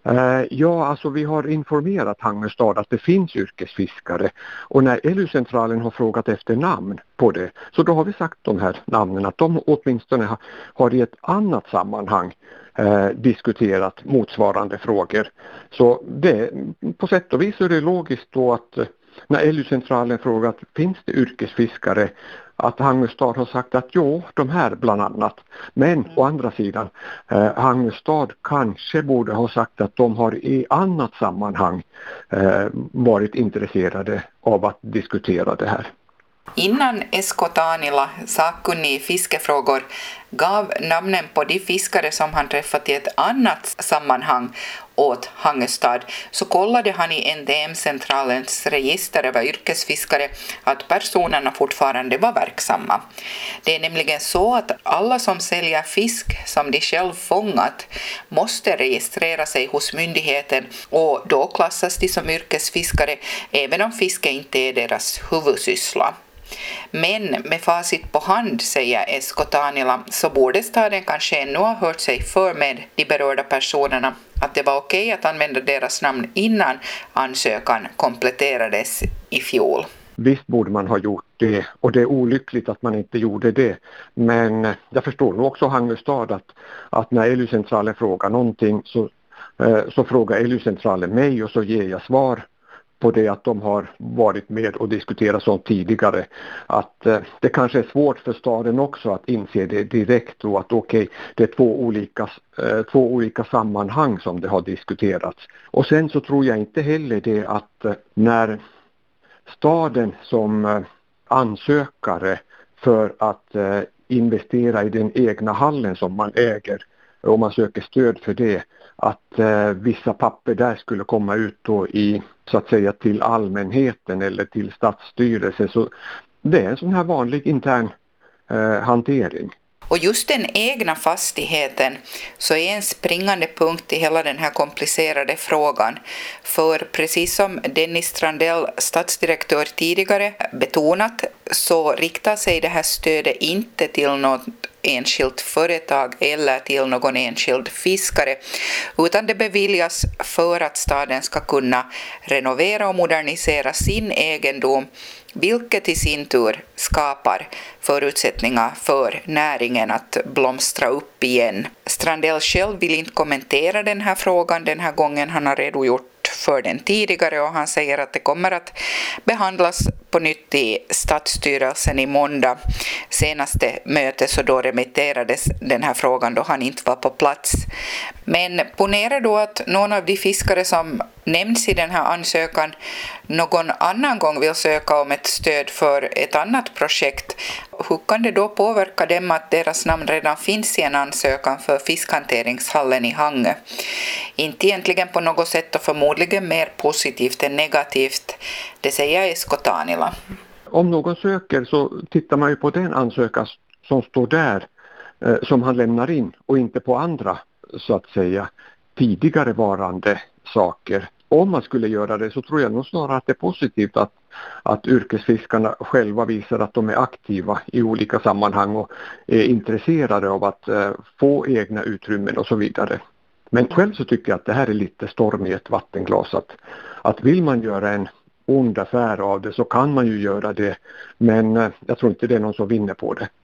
Ja, alltså vi har informerat Hangestad att det finns yrkesfiskare, och när LU-centralen har frågat efter namn på det, så då har vi sagt de här namnen att de åtminstone har i ett annat sammanhang diskuterat motsvarande frågor. Så det, på sätt och vis är det logiskt då att när LU-centralen frågat finns det yrkesfiskare, att Hangestad har sagt att jo, de här bland annat. Men å andra sidan, Hangestad kanske borde ha sagt att de har i annat sammanhang varit intresserade av att diskutera det här. Innan Esko Taanila, sakkunnig i fiskefrågor, gav namnen på de fiskare som han träffat i ett annat sammanhang åt Hangestad, så kollade han i NTM-centralens register över yrkesfiskare att personerna fortfarande var verksamma. Det är nämligen så att alla som säljer fisk som de själv fångat måste registrera sig hos myndigheten, och då klassas de som yrkesfiskare även om fiske inte är deras huvudsyssla. Men med facit på hand, säger Esko Taanila, så borde staden kanske ännu ha hört sig för med de berörda personerna att det var okej att använda deras namn innan ansökan kompletterades i fjol. Visst borde man ha gjort det, och det är olyckligt att man inte gjorde det. Men jag förstår nog också Hangestad att när LU-centralen frågar någonting så frågar LU-centralen mig och så ger jag svar på det, att de har varit med och diskuterat sånt tidigare. Att det kanske är svårt för staden också att inse det direkt då, att okej, det är två olika sammanhang som det har diskuterats. Och sen så tror jag inte heller det att när staden som ansökare för att investera i den egna hallen som man äger, och man söker stöd för det, att vissa papper där skulle komma ut då i, så att säga, till allmänheten eller till stadsstyrelsen. Så det är en sån här vanlig intern hantering. Och just den egna fastigheten så är en springande punkt i hela den här komplicerade frågan. För precis som Dennis Strandell, stadsdirektör, tidigare betonat, så riktar sig det här stödet inte till något enskilt företag eller till någon enskild fiskare, utan det beviljas för att staden ska kunna renovera och modernisera sin egendom, vilket i sin tur skapar förutsättningar för näringen att blomstra upp igen. Strandell själv vill inte kommentera den här frågan den här gången. Han har redogjort för den tidigare, och han säger att det kommer att behandlas på nytt i stadsstyrelsen i måndag. Senaste möte så då remitterades den här frågan då han inte var på plats. Men ponera då att någon av de fiskare som nämns i den här ansökan någon annan gång vill söka om ett stöd för ett annat projekt. Hur kan det då påverka dem att deras namn redan finns i en ansökan för fiskhanteringshallen i Hangö? Inte egentligen på något sätt, och förmodligen mer positivt än negativt, det säger Esko Taanila. Om någon söker så tittar man ju på den ansökan som står där som han lämnar in, och inte på andra, så att säga, tidigare varande saker. Om man skulle göra det så tror jag nog snarare att det är positivt att yrkesfiskarna själva visar att de är aktiva i olika sammanhang och är intresserade av att få egna utrymmen och så vidare. Men själv så tycker jag att det här är lite storm i ett vattenglas. Att vill man göra en ond affär av det så kan man ju göra det, men jag tror inte det är någon som vinner på det.